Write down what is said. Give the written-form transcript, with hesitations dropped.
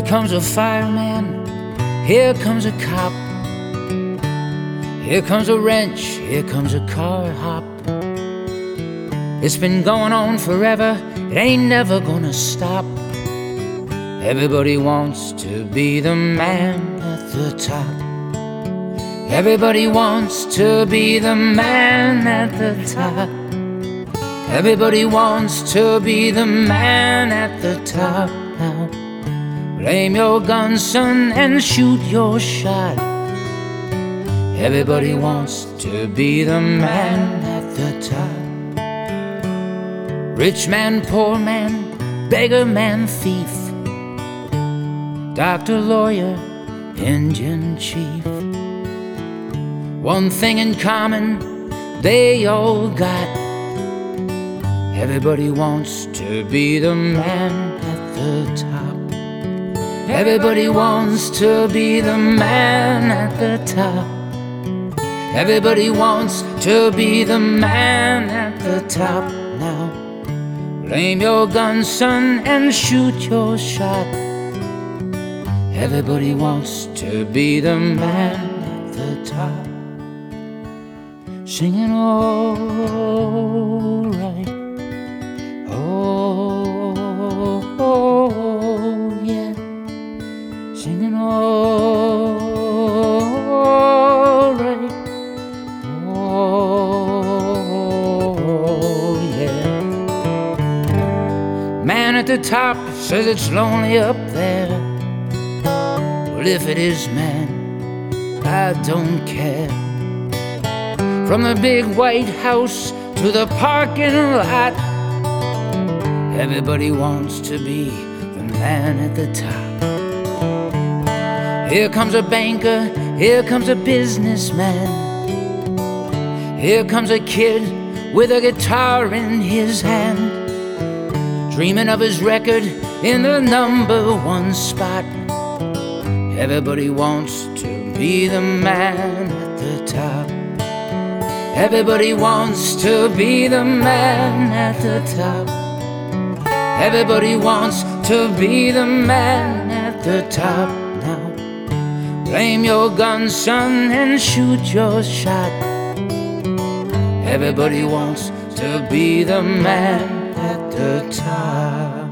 comes a fireman, here comes a cop, here comes a wrench, here comes a car hop. It's been going on forever, it ain't never gonna stop. Everybody wants to be the man at the top. Everybody wants to be the man at the top. Everybody wants to be the man at the top now. Aim your gun, son, and shoot your shot. Everybody wants to be the man at the top. Rich man, poor man, beggar man, thief, doctor, lawyer, Indian chief. One thing in common they all got. Everybody wants to be the man at the top. Everybody wants to be the man at the top. Everybody wants to be the man at the top now. Aim your gun, son, and shoot your shot. Everybody wants to be the man at the top. Singing all right. Oh, yeah. Singing all right. Oh, yeah. Man at the top says it's lonely up there. Well, if it is, man, I don't care. From the big white house to the parking lot, everybody wants to be the man at the top. Here comes a banker, here comes a businessman, here comes a kid with a guitar in his hand, dreaming of his record in the #1 spot. Everybody wants to be the man at the top. Everybody wants to be the man at the top. Everybody wants to be the man at the top now. Aim your gun, son, and shoot your shot. Everybody wants to be the man at the top.